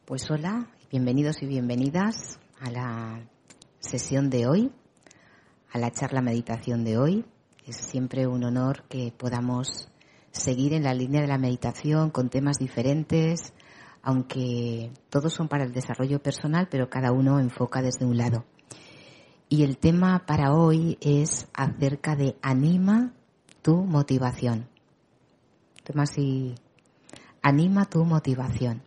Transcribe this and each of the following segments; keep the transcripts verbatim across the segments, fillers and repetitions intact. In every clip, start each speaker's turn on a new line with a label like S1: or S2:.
S1: Pues hola, bienvenidos y bienvenidas a la sesión de hoy, a la charla meditación de hoy. Es siempre un honor que podamos seguir en la línea de la meditación con temas diferentes, aunque todos son para el desarrollo personal, pero cada uno enfoca desde un lado. Y el tema para hoy es acerca de anima tu motivación. Tema así, anima tu motivación.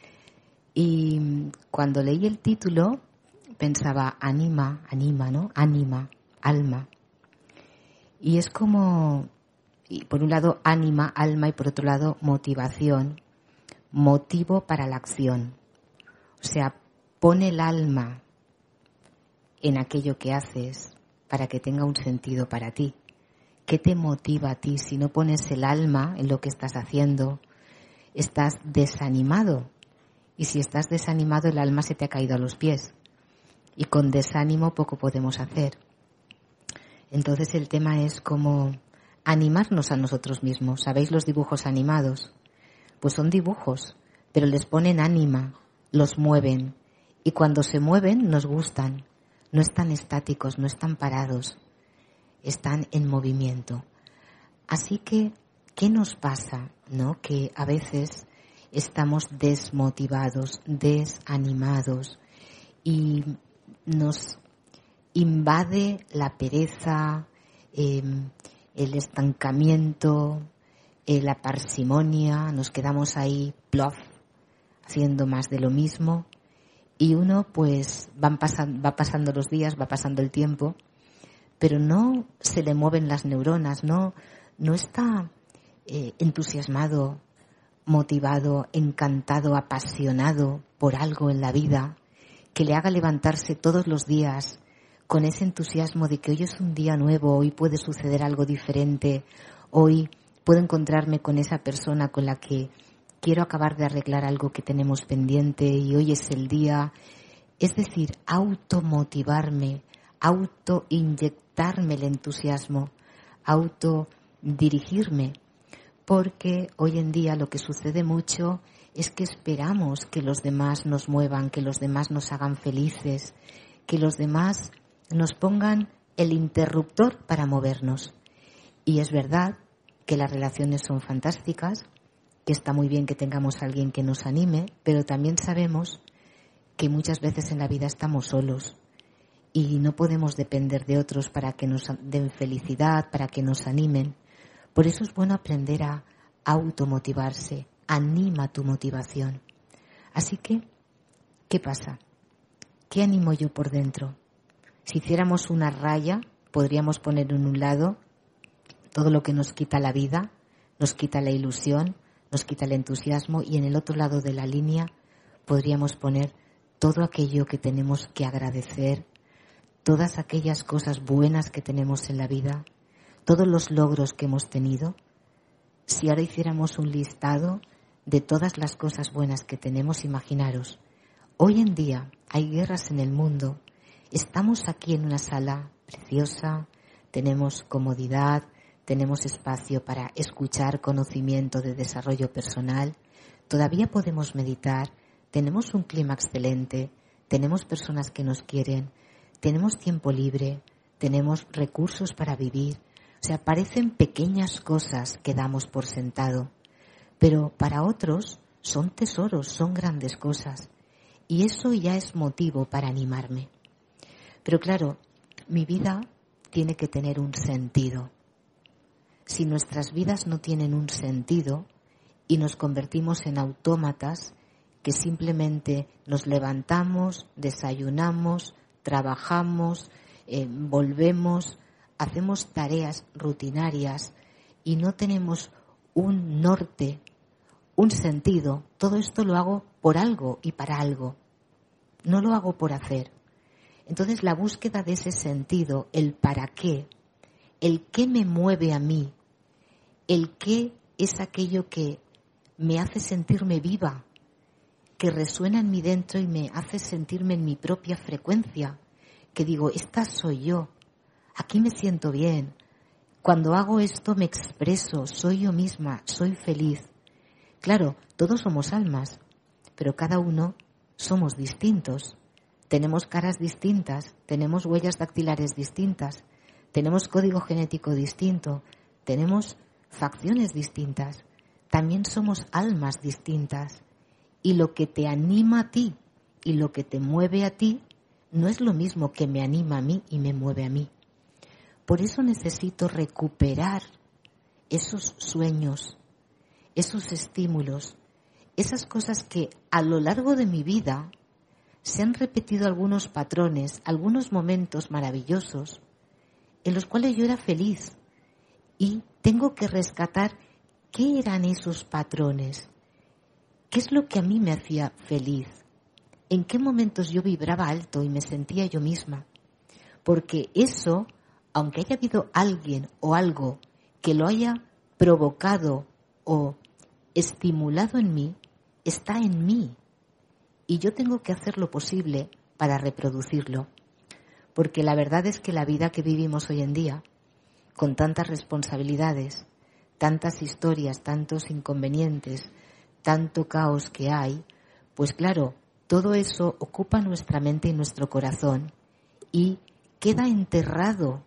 S1: Y cuando leí el título pensaba anima, anima, ¿no? Ánima, alma. Y es como, y por un lado ánima, alma y por otro lado motivación, motivo para la acción. O sea, pone el alma en aquello que haces para que tenga un sentido para ti. ¿Qué te motiva a ti? Si no pones el alma en lo que estás haciendo, estás desanimado. Y si estás desanimado, el alma se te ha caído a los pies. Y con desánimo poco podemos hacer. Entonces el tema es como animarnos a nosotros mismos. ¿Sabéis los dibujos animados? Pues son dibujos, pero les ponen ánima, los mueven. Y cuando se mueven nos gustan. No están estáticos, no están parados. Están en movimiento. Así que, ¿qué nos pasa? ¿No? Que a veces estamos desmotivados, desanimados y nos invade la pereza, eh, el estancamiento, eh, la parsimonia, nos quedamos ahí plof, haciendo más de lo mismo y uno pues van pasan, va pasando los días, va pasando el tiempo, pero no se le mueven las neuronas, no, no está eh, entusiasmado, motivado, encantado, apasionado por algo en la vida que le haga levantarse todos los días con ese entusiasmo de que hoy es un día nuevo, hoy puede suceder algo diferente, hoy puedo encontrarme con esa persona con la que quiero acabar de arreglar algo que tenemos pendiente y hoy es el día. Es decir, automotivarme, autoinyectarme el entusiasmo, autodirigirme. Porque hoy en día lo que sucede mucho es que esperamos que los demás nos muevan, que los demás nos hagan felices, que los demás nos pongan el interruptor para movernos. Y es verdad que las relaciones son fantásticas, que está muy bien que tengamos a alguien que nos anime, pero también sabemos que muchas veces en la vida estamos solos y no podemos depender de otros para que nos den felicidad, para que nos animen. Por eso es bueno aprender a automotivarse. Anima tu motivación. Así que, ¿qué pasa? ¿Qué animo yo por dentro? Si hiciéramos una raya, podríamos poner en un lado todo lo que nos quita la vida, nos quita la ilusión, nos quita el entusiasmo, y en el otro lado de la línea podríamos poner todo aquello que tenemos que agradecer, todas aquellas cosas buenas que tenemos en la vida, todos los logros que hemos tenido. Si ahora hiciéramos un listado de todas las cosas buenas que tenemos, imaginaros, hoy en día hay guerras en el mundo, estamos aquí en una sala preciosa, tenemos comodidad, tenemos espacio para escuchar conocimiento de desarrollo personal, todavía podemos meditar, tenemos un clima excelente, tenemos personas que nos quieren, tenemos tiempo libre, tenemos recursos para vivir. O sea, parecen pequeñas cosas que damos por sentado, pero para otros son tesoros, son grandes cosas. Y eso ya es motivo para animarme. Pero claro, mi vida tiene que tener un sentido. Si nuestras vidas no tienen un sentido y nos convertimos en autómatas que simplemente nos levantamos, desayunamos, trabajamos, eh, volvemos, hacemos tareas rutinarias y no tenemos un norte, un sentido, todo esto lo hago por algo y para algo. No lo hago por hacer. Entonces la búsqueda de ese sentido, el para qué, el qué me mueve a mí, el qué es aquello que me hace sentirme viva, que resuena en mí dentro y me hace sentirme en mi propia frecuencia, que digo, esta soy yo. Aquí me siento bien. Cuando hago esto me expreso, soy yo misma, soy feliz. Claro, todos somos almas, pero cada uno somos distintos. Tenemos caras distintas, tenemos huellas dactilares distintas, tenemos código genético distinto, tenemos facciones distintas. También somos almas distintas. Y lo que te anima a ti y lo que te mueve a ti no es lo mismo que me anima a mí y me mueve a mí. Por eso necesito recuperar esos sueños, esos estímulos, esas cosas que a lo largo de mi vida se han repetido algunos patrones, algunos momentos maravillosos en los cuales yo era feliz y tengo que rescatar qué eran esos patrones, qué es lo que a mí me hacía feliz, en qué momentos yo vibraba alto y me sentía yo misma, porque eso, aunque haya habido alguien o algo que lo haya provocado o estimulado en mí, está en mí. Y yo tengo que hacer lo posible para reproducirlo. Porque la verdad es que la vida que vivimos hoy en día, con tantas responsabilidades, tantas historias, tantos inconvenientes, tanto caos que hay, pues claro, todo eso ocupa nuestra mente y nuestro corazón y queda enterrado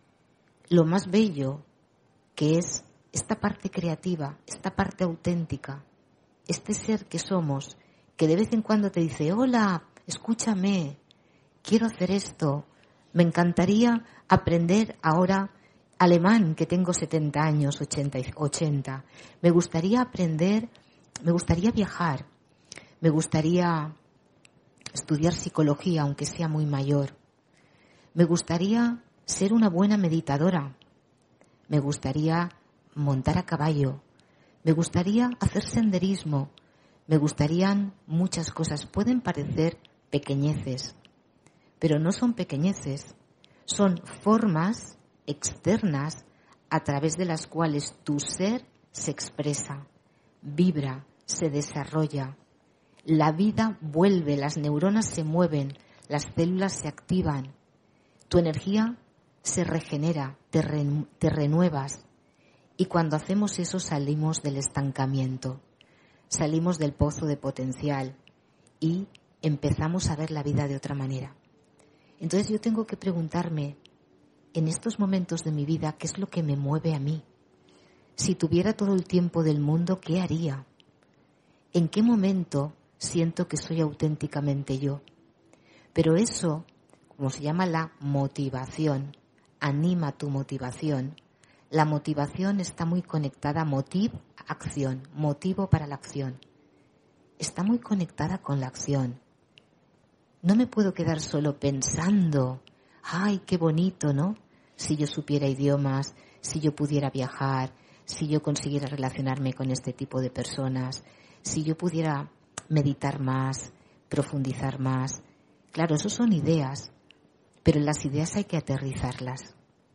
S1: lo más bello, que es esta parte creativa, esta parte auténtica, este ser que somos, que de vez en cuando te dice, hola, escúchame, quiero hacer esto, me encantaría aprender ahora alemán, que tengo setenta años, ochenta, ochenta, me gustaría aprender, me gustaría viajar, me gustaría estudiar psicología, aunque sea muy mayor, me gustaría ser una buena meditadora, me gustaría montar a caballo, me gustaría hacer senderismo, me gustarían muchas cosas. Pueden parecer pequeñeces, pero no son pequeñeces, son formas externas a través de las cuales tu ser se expresa, vibra, se desarrolla. La vida vuelve, las neuronas se mueven, las células se activan, tu energía se regenera, te, re, te renuevas. Y cuando hacemos eso salimos del estancamiento, salimos del pozo de potencial y empezamos a ver la vida de otra manera. Entonces yo tengo que preguntarme, en estos momentos de mi vida, ¿qué es lo que me mueve a mí? Si tuviera todo el tiempo del mundo, ¿qué haría? ¿En qué momento siento que soy auténticamente yo? Pero eso, como se llama la motivación, anima tu motivación. La motivación está muy conectada a motiv, acción, motivo para la acción. Está muy conectada con la acción. No me puedo quedar solo pensando, ay, qué bonito, ¿no? Si yo supiera idiomas, si yo pudiera viajar, si yo consiguiera relacionarme con este tipo de personas, si yo pudiera meditar más, profundizar más. Claro, eso son ideas, pero las ideas hay que aterrizarlas.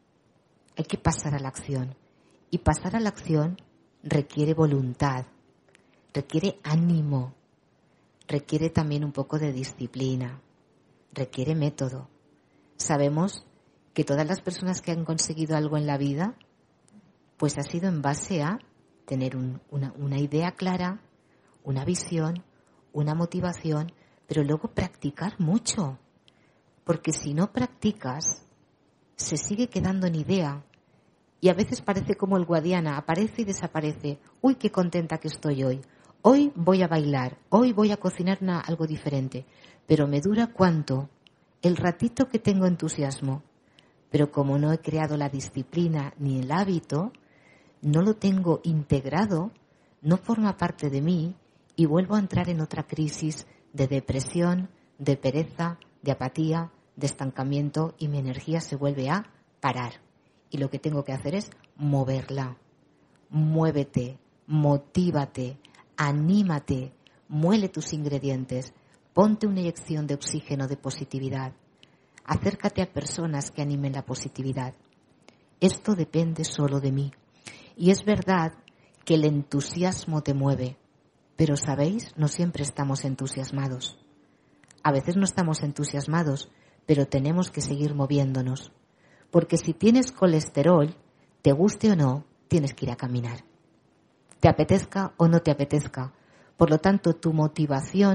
S1: Hay que pasar a la acción. Y pasar a la acción requiere voluntad, requiere ánimo, requiere también un poco de disciplina, requiere método. Sabemos que todas las personas que han conseguido algo en la vida, pues ha sido en base a tener un, una, una idea clara, una visión, una motivación, pero luego practicar mucho. Porque si no practicas, se sigue quedando en idea y a veces parece como el Guadiana, aparece y desaparece. Uy, qué contenta que estoy hoy. Hoy voy a bailar, hoy voy a cocinar una, algo diferente. Pero me dura cuánto, el ratito que tengo entusiasmo. Pero como no he creado la disciplina ni el hábito, no lo tengo integrado, no forma parte de mí y vuelvo a entrar en otra crisis de depresión, de pereza, de apatía, de estancamiento y mi energía se vuelve a parar. Y lo que tengo que hacer es moverla. Muévete, motívate, anímate, muele tus ingredientes, ponte una inyección de oxígeno de positividad. Acércate a personas que animen la positividad. Esto depende solo de mí. Y es verdad que el entusiasmo te mueve, pero ¿sabéis? No siempre estamos entusiasmados. A veces no estamos entusiasmados, pero tenemos que seguir moviéndonos. Porque si tienes colesterol, te guste o no, tienes que ir a caminar. Te apetezca o no te apetezca. Por lo tanto, tu motivación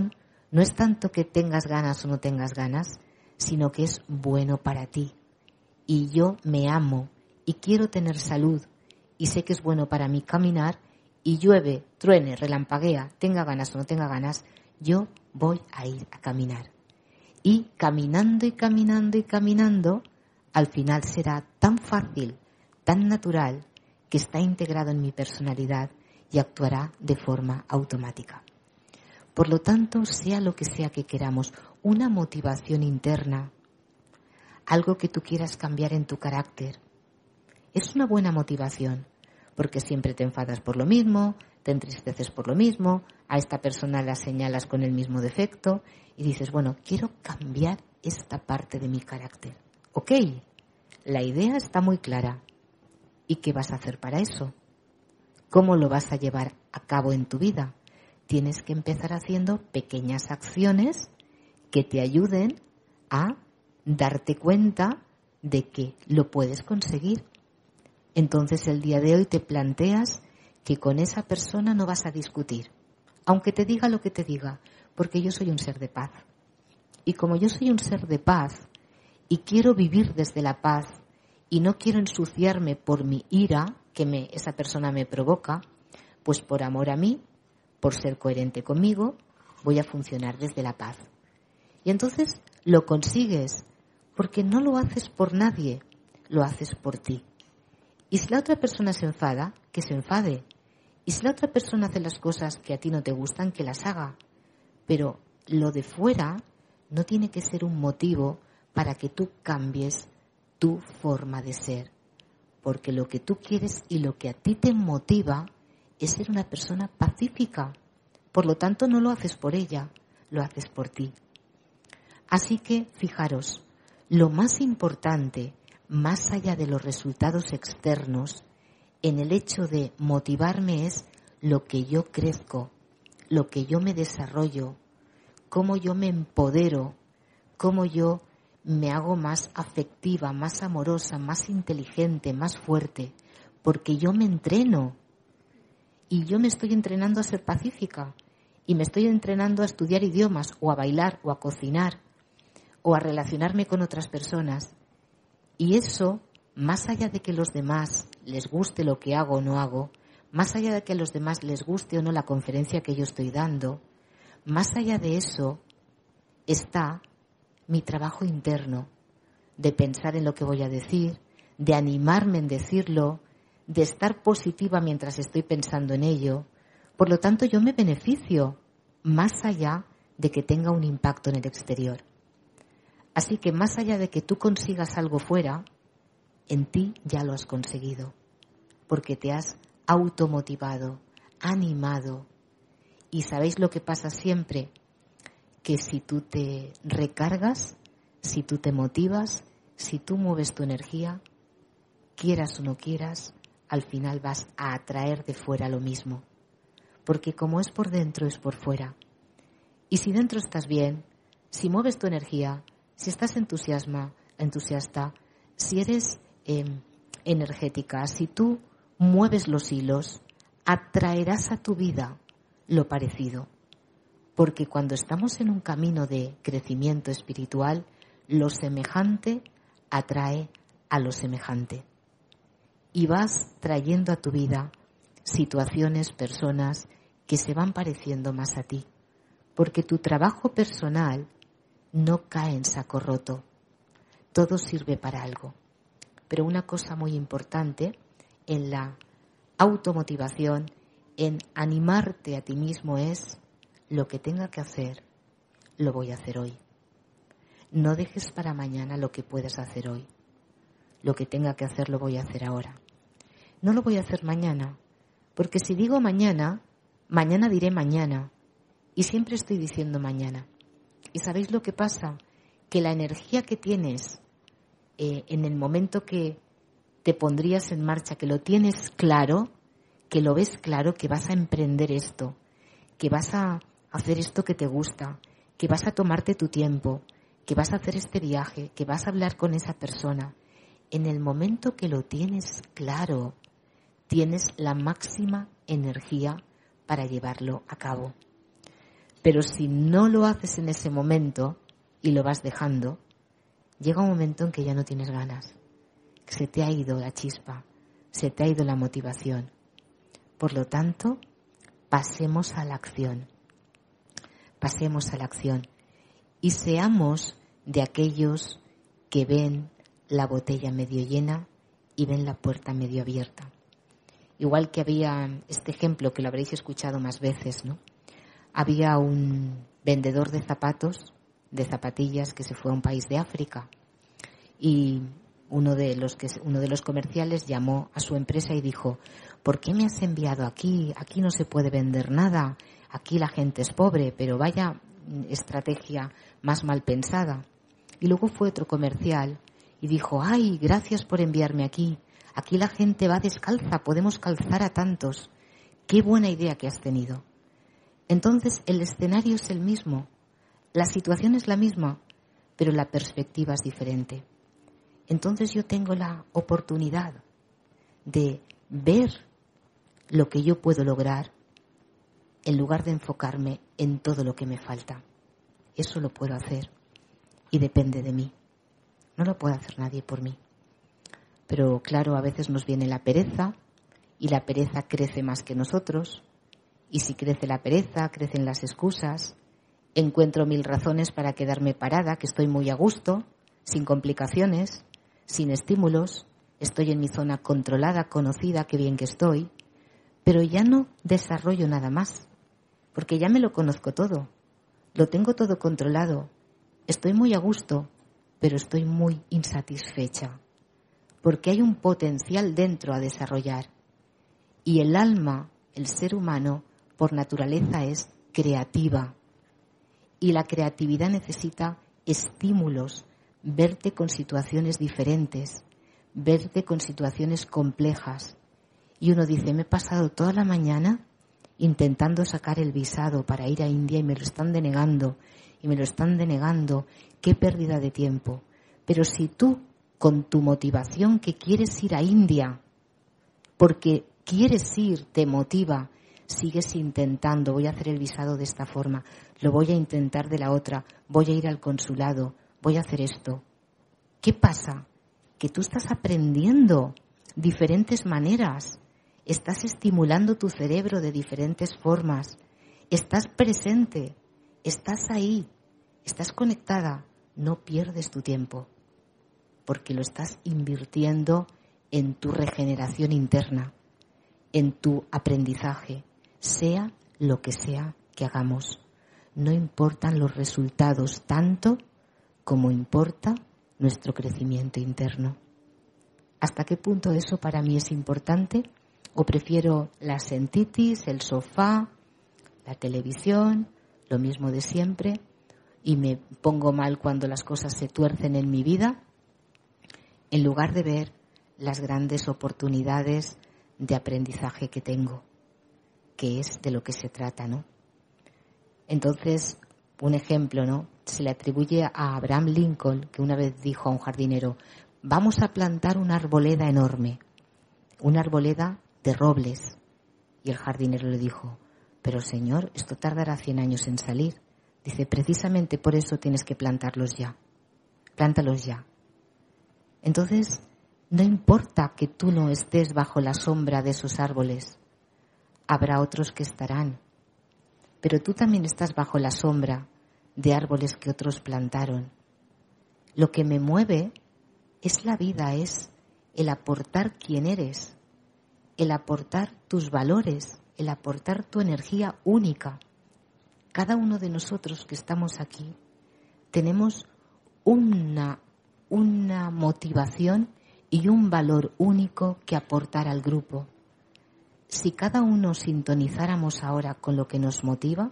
S1: No es tanto que tengas ganas o no tengas ganas, sino que es bueno para ti. Y yo me amo y quiero tener salud y sé que es bueno para mí caminar y llueve, truene, relampaguea, tenga ganas o no tenga ganas, yo voy a ir a caminar. Y caminando y caminando y caminando, al final será tan fácil, tan natural, que está integrado en mi personalidad y actuará de forma automática. Por lo tanto, sea lo que sea que queramos, una motivación interna, algo que tú quieras cambiar en tu carácter, es una buena motivación, porque siempre te enfadas por lo mismo, te entristeces por lo mismo, a esta persona la señalas con el mismo defecto y dices, bueno, quiero cambiar esta parte de mi carácter. Ok, la idea está muy clara. ¿Y qué vas a hacer para eso? ¿Cómo lo vas a llevar a cabo en tu vida? Tienes que empezar haciendo pequeñas acciones que te ayuden a darte cuenta de que lo puedes conseguir. Entonces el día de hoy te planteas que con esa persona no vas a discutir, aunque te diga lo que te diga, porque yo soy un ser de paz. Y como yo soy un ser de paz y quiero vivir desde la paz y no quiero ensuciarme por mi ira que me, esa persona me provoca, pues por amor a mí, por ser coherente conmigo, voy a funcionar desde la paz. Y entonces lo consigues porque no lo haces por nadie, lo haces por ti. Y si la otra persona se enfada, que se enfade. Y si la otra persona hace las cosas que a ti no te gustan, que las haga. Pero lo de fuera no tiene que ser un motivo para que tú cambies tu forma de ser. Porque lo que tú quieres y lo que a ti te motiva es ser una persona pacífica. Por lo tanto, no lo haces por ella, lo haces por ti. Así que, fijaros, lo más importante, más allá de los resultados externos, en el hecho de motivarme es lo que yo crezco, lo que yo me desarrollo, cómo yo me empodero, cómo yo me hago más afectiva, más amorosa, más inteligente, más fuerte, porque yo me entreno y yo me estoy entrenando a ser pacífica y me estoy entrenando a estudiar idiomas o a bailar o a cocinar o a relacionarme con otras personas. Y eso, más allá de que a los demás les guste lo que hago o no hago, más allá de que a los demás les guste o no la conferencia que yo estoy dando, más allá de eso está mi trabajo interno, de pensar en lo que voy a decir, de animarme en decirlo, de estar positiva mientras estoy pensando en ello. Por lo tanto, yo me beneficio más allá de que tenga un impacto en el exterior. Así que más allá de que tú consigas algo fuera, en ti ya lo has conseguido, porque te has automotivado, animado. ¿Y sabéis lo que pasa siempre? Que si tú te recargas, si tú te motivas, si tú mueves tu energía, quieras o no quieras, al final vas a atraer de fuera lo mismo. Porque como es por dentro, es por fuera. Y si dentro estás bien, si mueves tu energía, si estás entusiasma, entusiasta, si eres eh, energética, si tú mueves los hilos, atraerás a tu vida lo parecido. Porque cuando estamos en un camino de crecimiento espiritual, lo semejante atrae a lo semejante. Y vas trayendo a tu vida situaciones, personas que se van pareciendo más a ti. Porque tu trabajo personal no cae en saco roto. Todo sirve para algo. Pero una cosa muy importante en la automotivación, en animarte a ti mismo es: lo que tenga que hacer, lo voy a hacer hoy. No dejes para mañana lo que puedes hacer hoy. Lo que tenga que hacer, lo voy a hacer ahora. No lo voy a hacer mañana, porque si digo mañana, mañana diré mañana. Y siempre estoy diciendo mañana. ¿Y sabéis lo que pasa? Que la energía que tienes eh, en el momento que te pondrías en marcha, que lo tienes claro, que lo ves claro, que vas a emprender esto, que vas a hacer esto que te gusta, que vas a tomarte tu tiempo, que vas a hacer este viaje, que vas a hablar con esa persona. En el momento que lo tienes claro, tienes la máxima energía para llevarlo a cabo. Pero si no lo haces en ese momento y lo vas dejando, llega un momento en que ya no tienes ganas, que se te ha ido la chispa, se te ha ido la motivación. Por lo tanto, pasemos a la acción. Pasemos a la acción y seamos de aquellos que ven la botella medio llena y ven la puerta medio abierta. Igual que había este ejemplo que lo habréis escuchado más veces, ¿no? Había un vendedor de zapatos, de zapatillas, que se fue a un país de África y uno de los que uno de los comerciales llamó a su empresa y dijo: ¿por qué me has enviado aquí? Aquí no se puede vender nada, aquí la gente es pobre, pero vaya estrategia más mal pensada. Y luego fue otro comercial y dijo: ¡ay, gracias por enviarme aquí! Aquí la gente va descalza, podemos calzar a tantos. ¡Qué buena idea que has tenido! Entonces el escenario es el mismo, la situación es la misma, pero la perspectiva es diferente. Entonces yo tengo la oportunidad de ver lo que yo puedo lograr en lugar de enfocarme en todo lo que me falta. Eso lo puedo hacer y depende de mí. No lo puede hacer nadie por mí. Pero claro, a veces nos viene la pereza y la pereza crece más que nosotros. Y si crece la pereza, crecen las excusas. Encuentro mil razones para quedarme parada, que estoy muy a gusto, sin complicaciones, sin estímulos. Estoy en mi zona controlada, conocida, qué bien que estoy. Pero ya no desarrollo nada más, porque ya me lo conozco todo. Lo tengo todo controlado. Estoy muy a gusto, pero estoy muy insatisfecha, porque hay un potencial dentro a desarrollar. Y el alma, el ser humano, por naturaleza es creativa. Y la creatividad necesita estímulos, verte con situaciones diferentes, verte con situaciones complejas. Y uno dice: me he pasado toda la mañana intentando sacar el visado para ir a India y me lo están denegando, y me lo están denegando. Qué pérdida de tiempo. Pero si tú, con tu motivación que quieres ir a India, porque quieres ir, te motiva, sigues intentando: voy a hacer el visado de esta forma, lo voy a intentar de la otra, voy a ir al consulado, voy a hacer esto. ¿Qué pasa? Que tú estás aprendiendo diferentes maneras, estás estimulando tu cerebro de diferentes formas, estás presente, estás ahí, estás conectada, no pierdes tu tiempo, porque lo estás invirtiendo en tu regeneración interna, en tu aprendizaje, sea lo que sea que hagamos. No importan los resultados tanto como importa nuestro crecimiento interno. ¿Hasta qué punto eso para mí es importante? ¿O prefiero la sentitis, el sofá, la televisión, lo mismo de siempre, y me pongo mal cuando las cosas se tuercen en mi vida, en lugar de ver las grandes oportunidades de aprendizaje que tengo, que es de lo que se trata, ¿no? Entonces, un ejemplo, ¿no? Se le atribuye a Abraham Lincoln, que una vez dijo a un jardinero: vamos a plantar una arboleda enorme, una arboleda de robles. Y el jardinero le dijo: pero señor, esto tardará cien años en salir. Dice: precisamente por eso tienes que plantarlos ya, plántalos ya. Entonces, no importa que tú no estés bajo la sombra de esos árboles, habrá otros que estarán, pero tú también estás bajo la sombra de árboles que otros plantaron. Lo que me mueve es la vida, es el aportar quién eres, el aportar tus valores, el aportar tu energía única. Cada uno de nosotros que estamos aquí tenemos una, una motivación y un valor único que aportar al grupo. Si cada uno sintonizáramos ahora con lo que nos motiva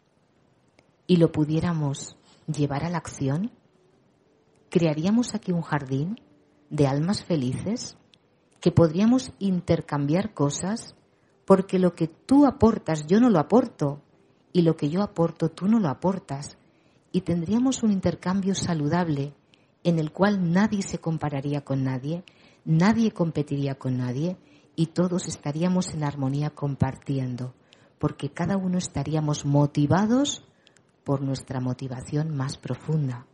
S1: y lo pudiéramos llevar a la acción, crearíamos aquí un jardín de almas felices que podríamos intercambiar cosas, porque lo que tú aportas yo no lo aporto y lo que yo aporto tú no lo aportas, y tendríamos un intercambio saludable en el cual nadie se compararía con nadie, nadie competiría con nadie y todos estaríamos en armonía compartiendo, porque cada uno estaríamos motivados por nuestra motivación más profunda.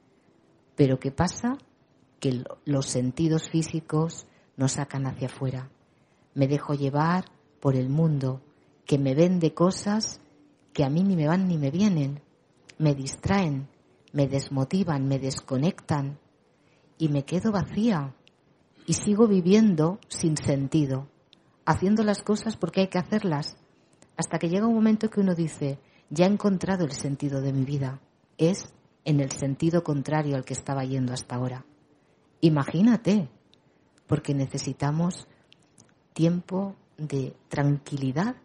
S1: Pero ¿qué pasa? Que los sentidos físicos nos sacan hacia afuera. Me dejo llevar por el mundo que me vende cosas que a mí ni me van ni me vienen. Me distraen, me desmotivan, me desconectan y me quedo vacía y sigo viviendo sin sentido, haciendo las cosas porque hay que hacerlas, hasta que llega un momento que uno dice, ya he encontrado el sentido de mi vida, es en el sentido contrario al que estaba yendo hasta ahora. Imagínate, porque necesitamos tiempo de tranquilidad,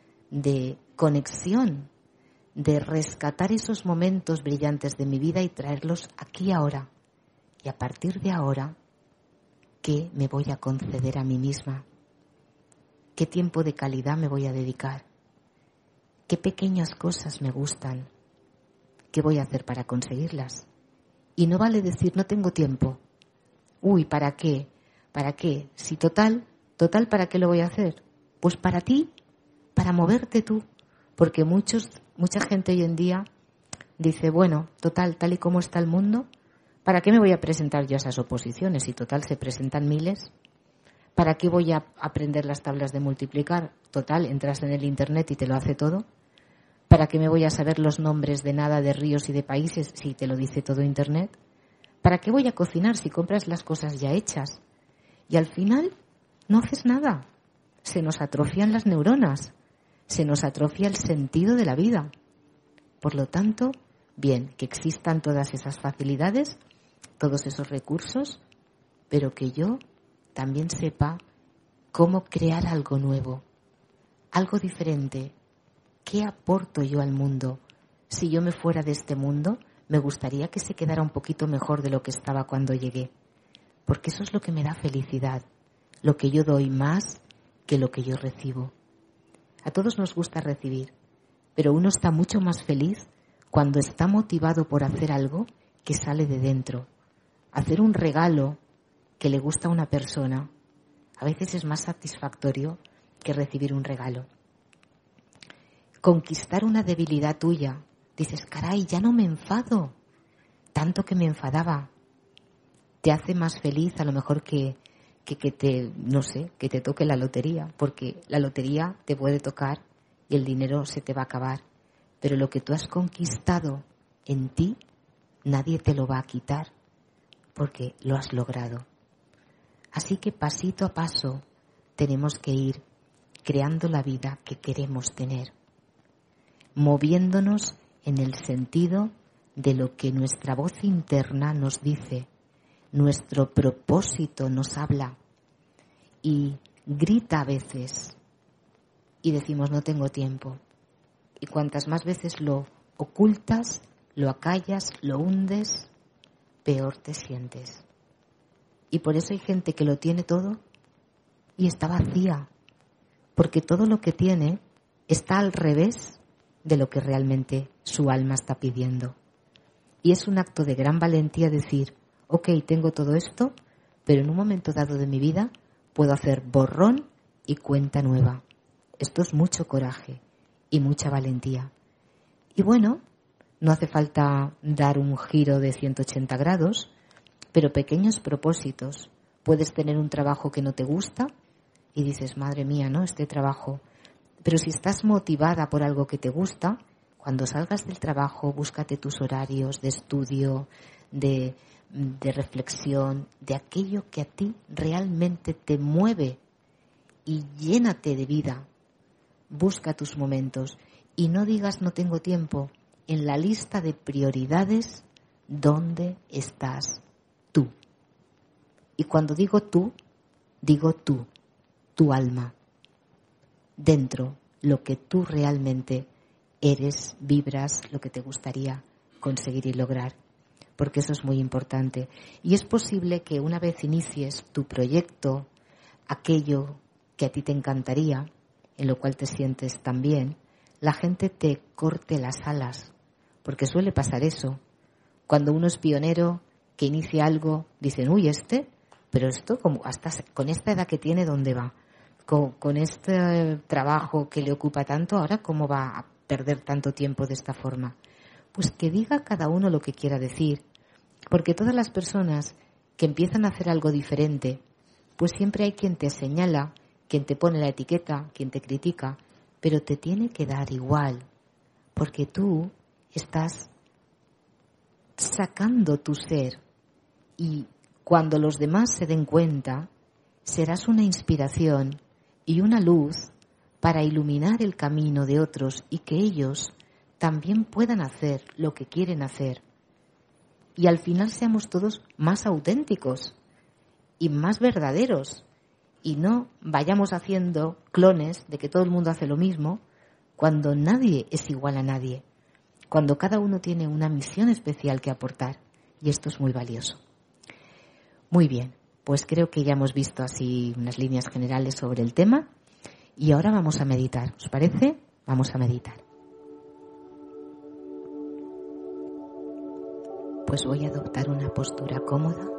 S1: de conexión, de rescatar esos momentos brillantes de mi vida y traerlos aquí ahora. Y a partir de ahora, ¿qué me voy a conceder a mí misma? ¿Qué tiempo de calidad me voy a dedicar? ¿Qué pequeñas cosas me gustan? ¿Qué voy a hacer para conseguirlas? Y no vale decir, no tengo tiempo. Uy, ¿para qué? ¿Para qué? Si total, total, ¿para qué lo voy a hacer? Pues para ti, para moverte tú. Porque muchos, mucha gente hoy en día dice, bueno, total, tal y como está el mundo, ¿para qué me voy a presentar yo a esas oposiciones? Si total se presentan miles. ¿Para qué voy a aprender las tablas de multiplicar? Total, entras en el internet y te lo hace todo. ¿Para qué me voy a saber los nombres de nada, de ríos y de países, si te lo dice todo internet? ¿Para qué voy a cocinar si compras las cosas ya hechas? Y al final no haces nada. Se nos atrofian las neuronas. Se nos atrofia el sentido de la vida. Por lo tanto, bien, que existan todas esas facilidades, todos esos recursos, pero que yo también sepa cómo crear algo nuevo, algo diferente. ¿Qué aporto yo al mundo? Si yo me fuera de este mundo, me gustaría que se quedara un poquito mejor de lo que estaba cuando llegué, porque eso es lo que me da felicidad, lo que yo doy más que lo que yo recibo. A todos nos gusta recibir, pero uno está mucho más feliz cuando está motivado por hacer algo que sale de dentro. Hacer un regalo que le gusta a una persona a veces es más satisfactorio que recibir un regalo. Conquistar una debilidad tuya. Dices, caray, ya no me enfado, tanto que me enfadaba. Te hace más feliz a lo mejor que Que, que te, no sé, que te toque la lotería, porque la lotería te puede tocar y el dinero se te va a acabar. Pero lo que tú has conquistado en ti, nadie te lo va a quitar, porque lo has logrado. Así que pasito a paso tenemos que ir creando la vida que queremos tener, moviéndonos en el sentido de lo que nuestra voz interna nos dice. Nuestro propósito nos habla y grita a veces y decimos no tengo tiempo. Y cuantas más veces lo ocultas, lo acallas, lo hundes, peor te sientes. Y por eso hay gente que lo tiene todo y está vacía, porque todo lo que tiene está al revés de lo que realmente su alma está pidiendo. Y es un acto de gran valentía decir, ok, tengo todo esto, pero en un momento dado de mi vida puedo hacer borrón y cuenta nueva. Esto es mucho coraje y mucha valentía. Y bueno, no hace falta dar un giro de ciento ochenta grados, pero pequeños propósitos. Puedes tener un trabajo que no te gusta y dices, madre mía, ¿no? Este trabajo. Pero si estás motivada por algo que te gusta, cuando salgas del trabajo, búscate tus horarios de estudio, de... de reflexión, de aquello que a ti realmente te mueve y llénate de vida. Busca tus momentos y no digas no tengo tiempo. En la lista de prioridades, ¿dónde estás tú? Y cuando digo tú, digo tú, tu alma. Dentro, lo que tú realmente eres, vibras, lo que te gustaría conseguir y lograr. Porque eso es muy importante. Y es posible que una vez inicies tu proyecto, aquello que a ti te encantaría, en lo cual te sientes tan bien, la gente te corte las alas, porque suele pasar eso. Cuando uno es pionero, que inicia algo, dicen, uy, este, pero esto, como hasta con esta edad que tiene, ¿dónde va? Con, con este trabajo que le ocupa tanto, ahora, ¿cómo va a perder tanto tiempo de esta forma? pues que diga cada uno lo que quiera decir, porque todas las personas que empiezan a hacer algo diferente, pues siempre hay quien te señala, quien te pone la etiqueta, quien te critica, pero te tiene que dar igual, porque tú estás sacando tu ser y cuando los demás se den cuenta, serás una inspiración y una luz para iluminar el camino de otros y que ellos también puedan hacer lo que quieren hacer. Y al final seamos todos más auténticos y más verdaderos y no vayamos haciendo clones de que todo el mundo hace lo mismo cuando nadie es igual a nadie, cuando cada uno tiene una misión especial que aportar y esto es muy valioso. Muy bien, pues creo que ya hemos visto así unas líneas generales sobre el tema y ahora vamos a meditar. ¿Os parece? Vamos a meditar. Pues voy a adoptar una postura cómoda.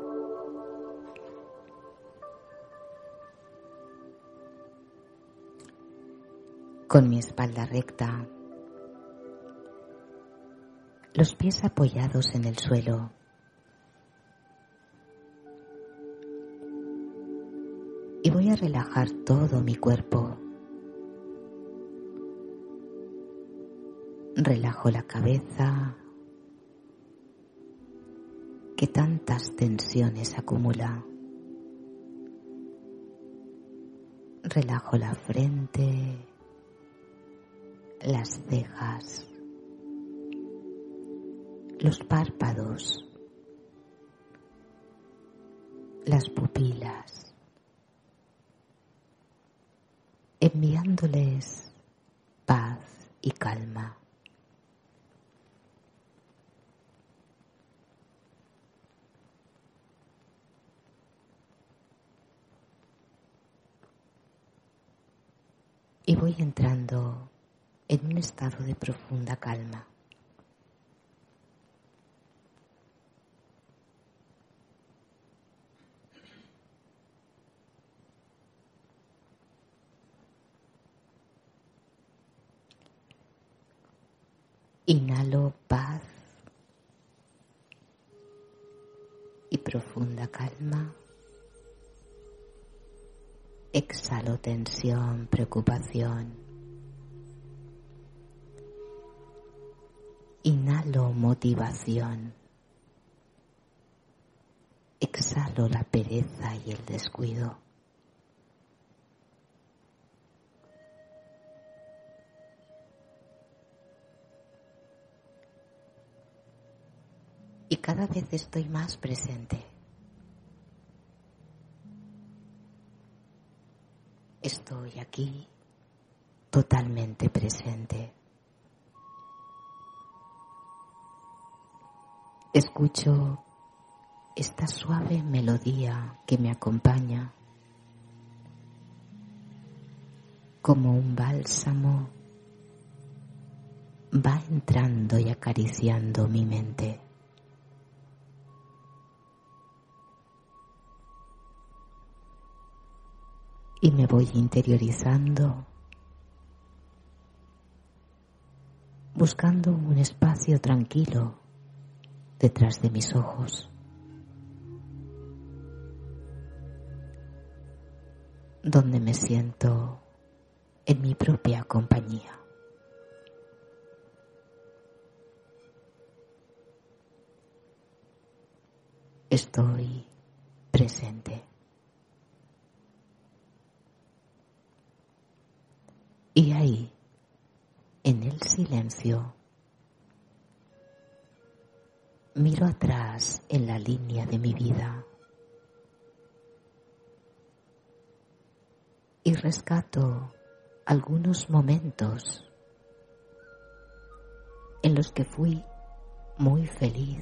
S1: Con mi espalda recta, los pies apoyados en el suelo. Y voy a relajar todo mi cuerpo. Relajo la cabeza, que tantas tensiones acumula. Relajo la frente, las cejas, los párpados, las pupilas, enviándoles paz y calma. Y voy entrando en un estado de profunda calma. Inhalo paz y profunda calma. Exhalo tensión, preocupación. Inhalo motivación. Exhalo la pereza y el descuido. Y cada vez estoy más presente. Estoy aquí totalmente presente. Escucho esta suave melodía que me acompaña como un bálsamo va entrando y acariciando mi mente. Y me voy interiorizando, buscando un espacio tranquilo detrás de mis ojos, donde me siento en mi propia compañía. Estoy presente. Y ahí, en el silencio, miro atrás en la línea de mi vida y rescato algunos momentos en los que fui muy feliz.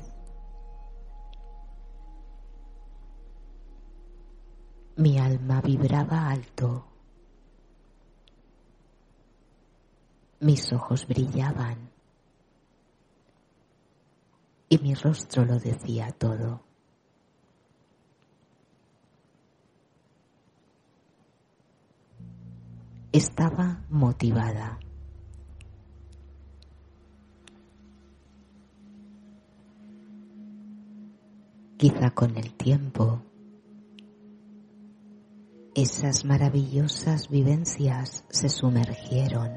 S1: Mi alma vibraba alto. Mis ojos brillaban y mi rostro lo decía todo. Estaba motivada. Quizá con el tiempo esas maravillosas vivencias se sumergieron,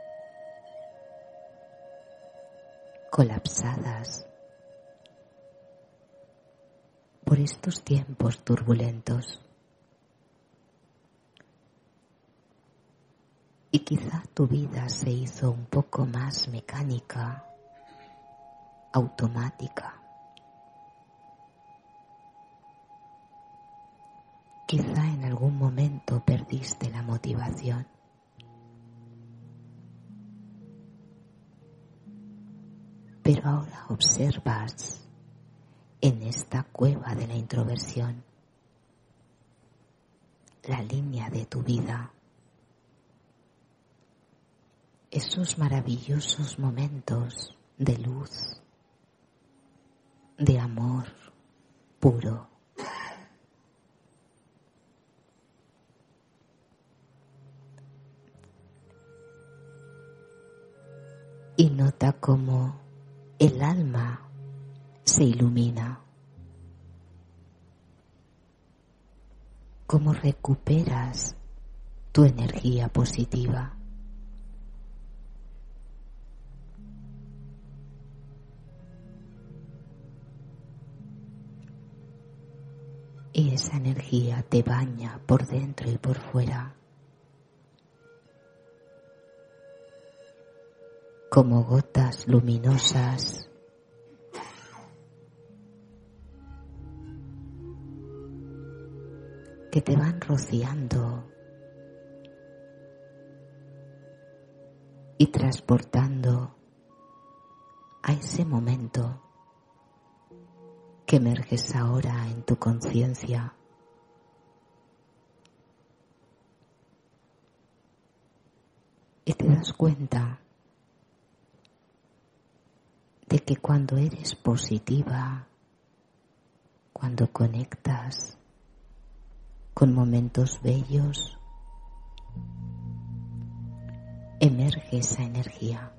S1: colapsadas por estos tiempos turbulentos. Y quizá tu vida se hizo un poco más mecánica, automática. Quizá en algún momento perdiste la motivación. Pero ahora observas en esta cueva de la introversión la línea de tu vida. Esos maravillosos momentos de luz, de amor puro. Y nota cómo el alma se ilumina, cómo recuperas tu energía positiva. Y esa energía te baña por dentro y por fuera, como gotas luminosas que te van rociando y transportando a ese momento que emerges ahora en tu conciencia. Y te das cuenta de que cuando eres positiva, cuando conectas con momentos bellos, emerge esa energía.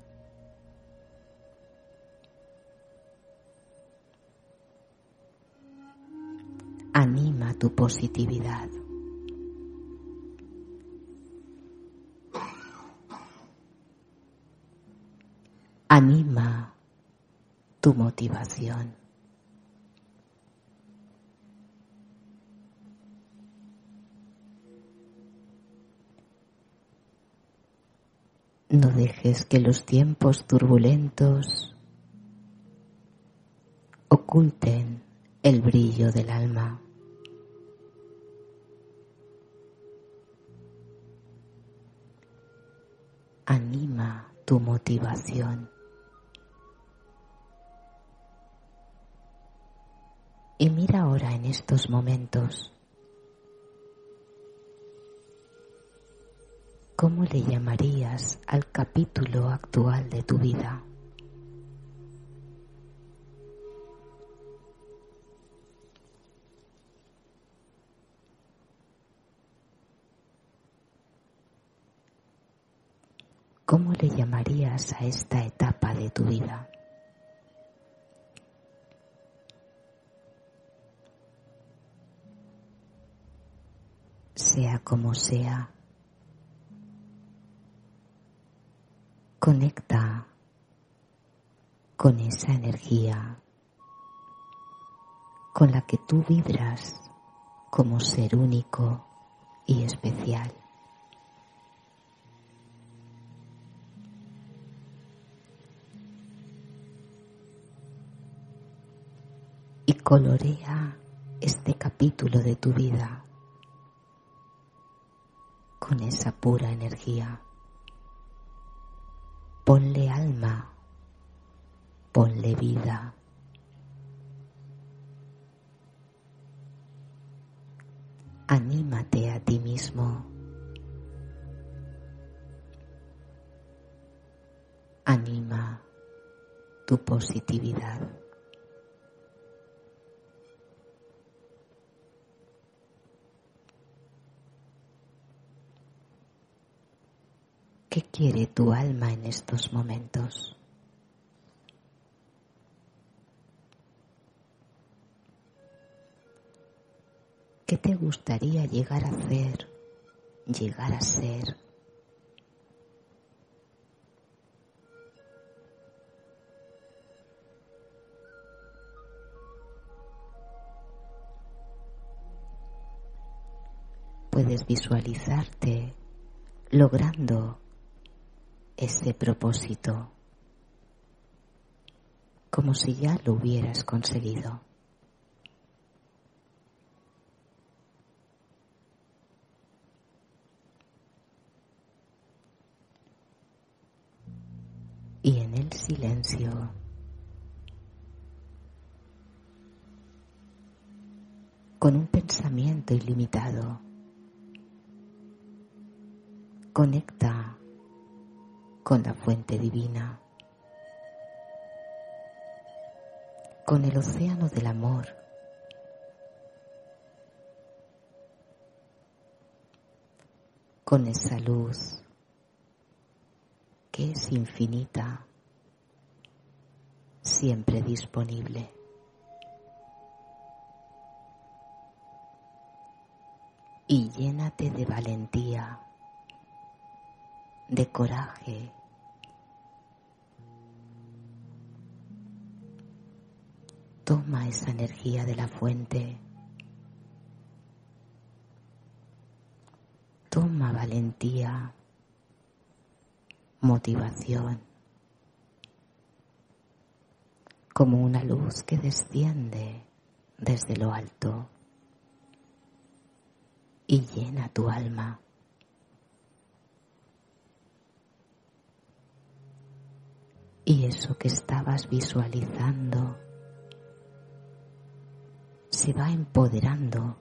S1: Anima tu positividad. Anima tu motivación. No dejes que los tiempos turbulentos oculten el brillo del alma. Anima tu motivación. Y mira ahora en estos momentos cómo le llamarías al capítulo actual de tu vida. ¿Cómo le llamarías a esta etapa de tu vida? Sea como sea, conecta con esa energía con la que tú vibras como ser único y especial. Y colorea este capítulo de tu vida con esa pura energía. Ponle alma, ponle vida. Anímate a ti mismo. Anima tu positividad. ¿Qué quiere tu alma en estos momentos? ¿Qué te gustaría llegar a hacer, llegar a ser? Puedes visualizarte logrando ese propósito, como si ya lo hubieras conseguido. Y en el silencio, con un pensamiento ilimitado, conecta con la fuente divina, con el océano del amor, con esa luz que es infinita, siempre disponible. Y llénate de valentía, de coraje, toma esa energía de la fuente, toma valentía, motivación, como una luz que desciende desde lo alto y llena tu alma. Y eso que estabas visualizando se va empoderando,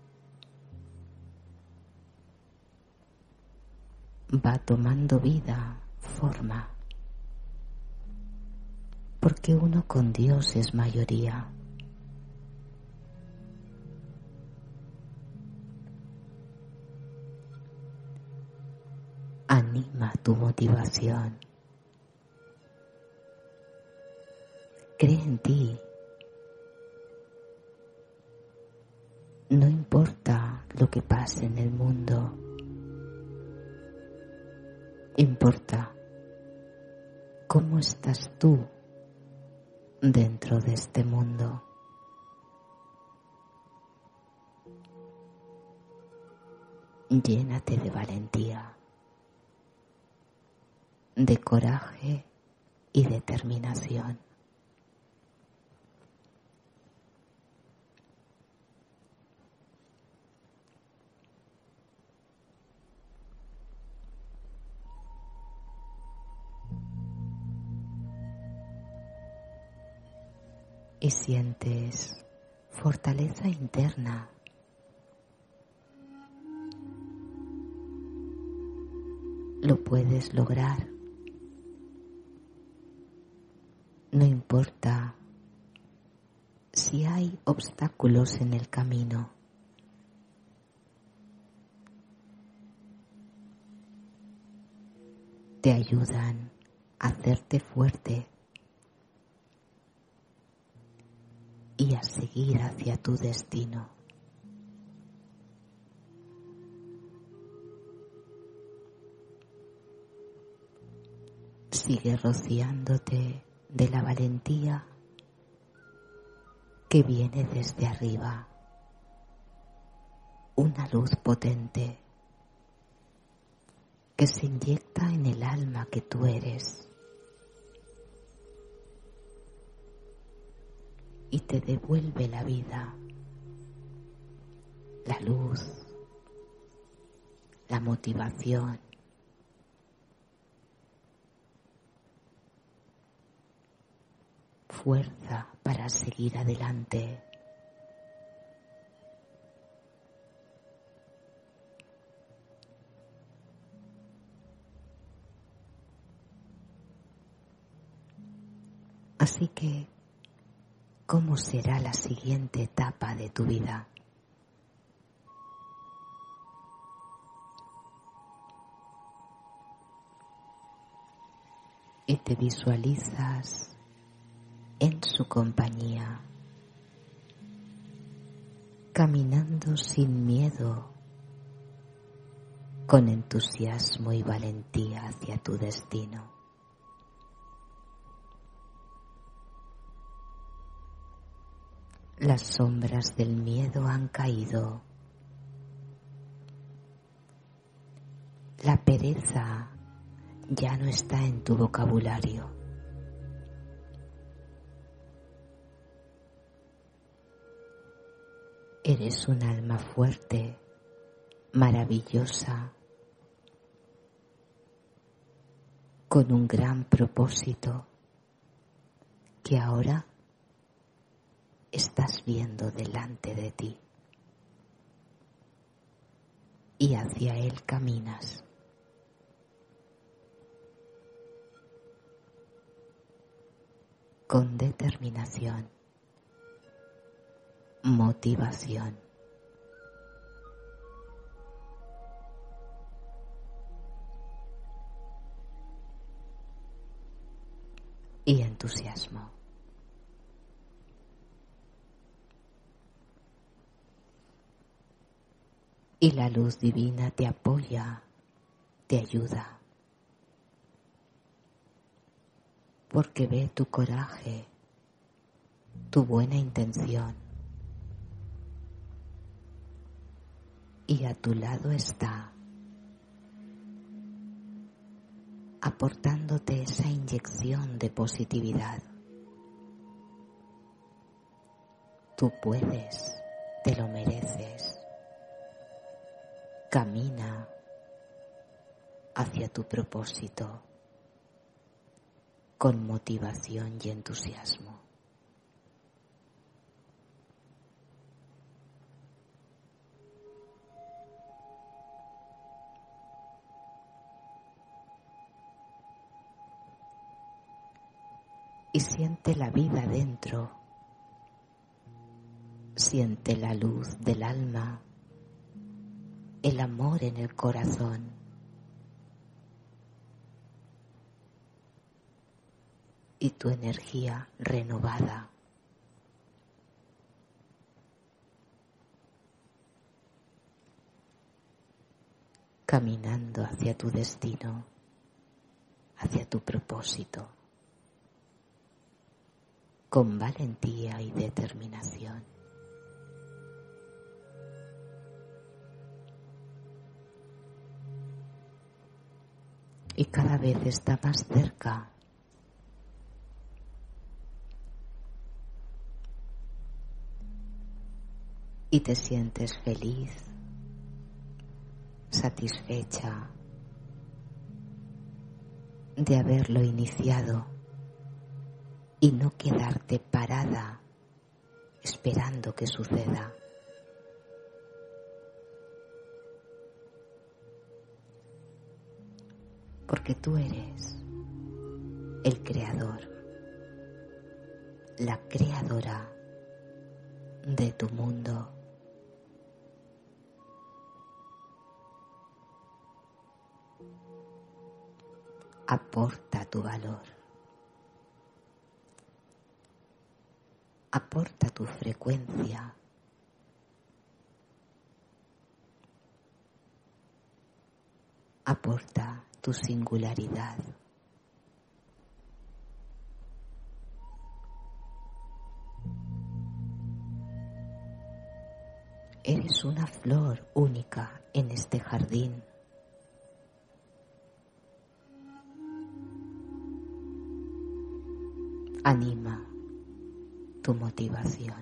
S1: va tomando vida, forma, porque uno con Dios es mayoría. Anima tu motivación. Cree en ti. No importa lo que pase en el mundo. Importa cómo estás tú dentro de este mundo. Llénate de valentía, de coraje y determinación. Y sientes fortaleza interna. Lo puedes lograr. No importa si hay obstáculos en el camino. Te ayudan a hacerte fuerte y a seguir hacia tu destino. Sigue rociándote de la valentía que viene desde arriba, una luz potente que se inyecta en el alma que tú eres y te devuelve la vida, la luz, la motivación, fuerza para seguir adelante. Así que, ¿cómo será la siguiente etapa de tu vida? Y te visualizas en su compañía, caminando sin miedo, con entusiasmo y valentía hacia tu destino. Las sombras del miedo han caído. La pereza ya no está en tu vocabulario. Eres un alma fuerte, maravillosa, con un gran propósito que ahora estás viendo delante de ti y hacia él caminas. Con determinación, motivación y entusiasmo. Y la luz divina te apoya, te ayuda, porque ve tu coraje, tu buena intención, y a tu lado está, aportándote esa inyección de positividad. Tú puedes, te lo mereces. Camina hacia tu propósito con motivación y entusiasmo. Y siente la vida dentro, siente la luz del alma, el amor en el corazón. Y tu energía renovada. Caminando hacia tu destino, hacia tu propósito, con valentía y determinación. Y cada vez está más cerca. Y te sientes feliz, satisfecha de haberlo iniciado y no quedarte parada esperando que suceda. Porque tú eres el creador, la creadora de tu mundo. Aporta tu valor, aporta tu frecuencia, aporta tu singularidad. Eres una flor única en este jardín. Anima tu motivación.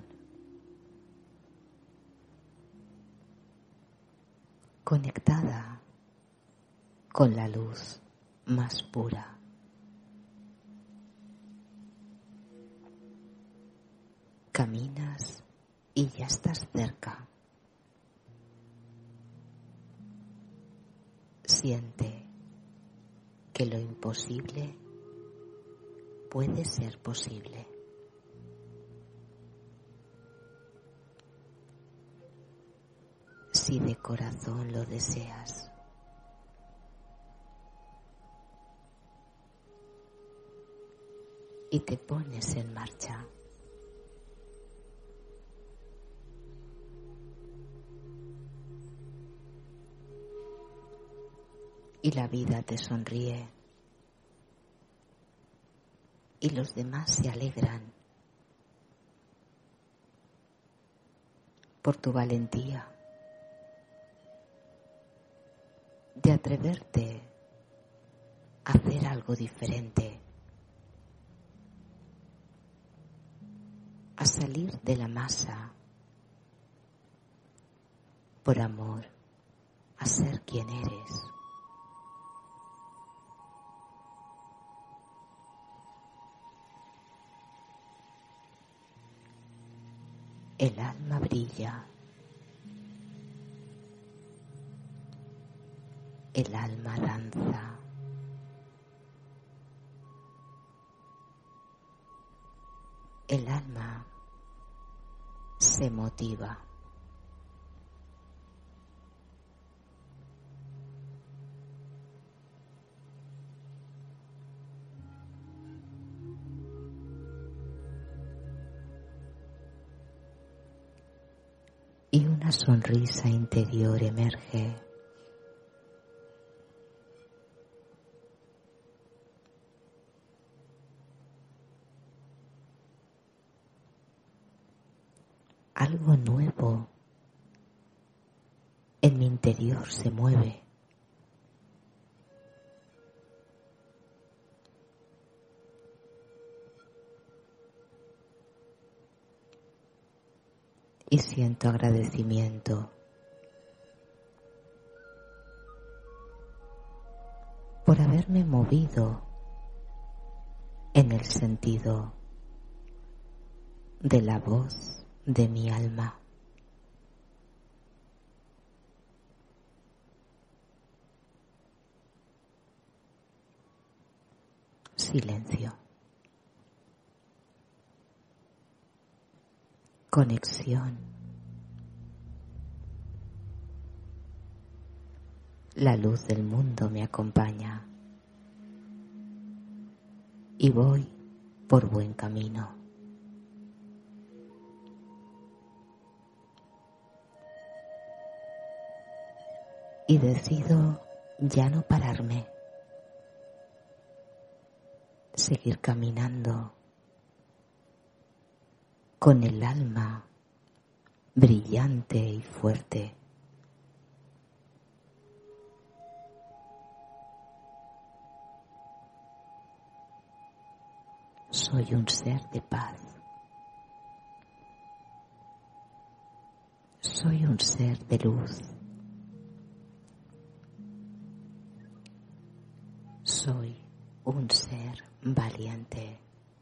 S1: Conectada con la luz más pura. Caminas y ya estás cerca. Siente que lo imposible puede ser posible. Si de corazón lo deseas. Y te pones en marcha. y la vida te sonríe y los demás se alegran por tu valentía de atreverte a hacer algo diferente, a salir de la masa por amor a ser quien eres. El alma brilla, el alma danza, el alma se motiva. Y una sonrisa interior emerge. Algo nuevo en mi interior se mueve. Y siento agradecimiento por haberme movido en el sentido de la voz de mi alma. Silencio. Conexión. La luz del mundo me acompaña y voy por buen camino. Y decido ya no pararme, seguir caminando con el alma brillante y fuerte. Soy un ser de paz. Soy un ser de luz. Soy un ser valiente.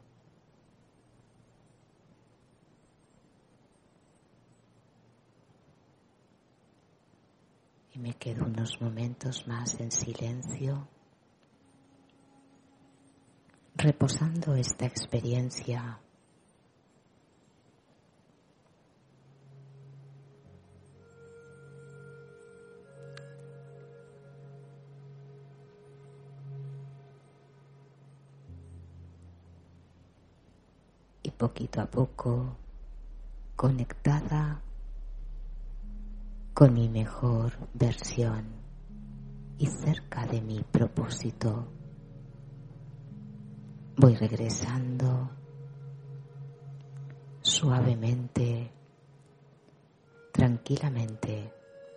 S1: Y me quedo unos momentos más en silencio, reposando esta experiencia. Y poquito a poco, conectada con mi mejor versión y cerca de mi propósito, voy regresando suavemente, tranquilamente.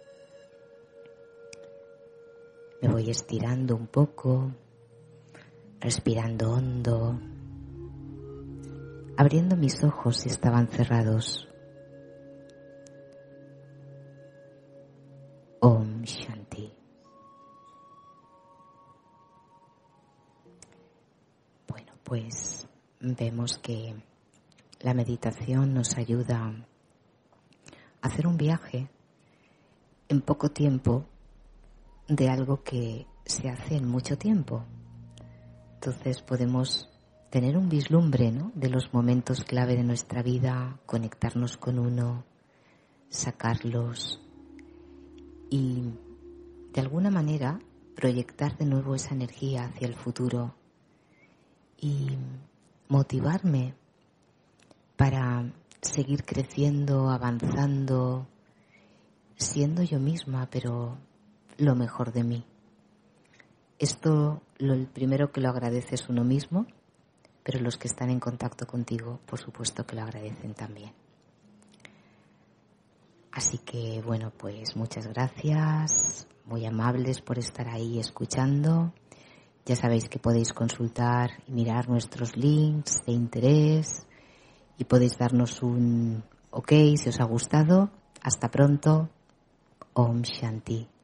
S1: Me voy estirando un poco, respirando hondo, abriendo mis ojos si estaban cerrados. Om Shanti. Bueno, pues vemos que la meditación nos ayuda a hacer un viaje en poco tiempo de algo que se hace en mucho tiempo. Entonces podemos tener un vislumbre, ¿no?, de los momentos clave de nuestra vida, conectarnos con uno, sacarlos y de alguna manera proyectar de nuevo esa energía hacia el futuro y motivarme para seguir creciendo, avanzando, siendo yo misma, pero lo mejor de mí. esto lo, el primero que lo agradece es uno mismo, pero los que están en contacto contigo, por supuesto que lo agradecen también. Así que, bueno, pues muchas gracias, muy amables por estar ahí escuchando. Ya sabéis que podéis consultar y mirar nuestros links de interés y podéis darnos un ok si os ha gustado. Hasta pronto. Om Shanti.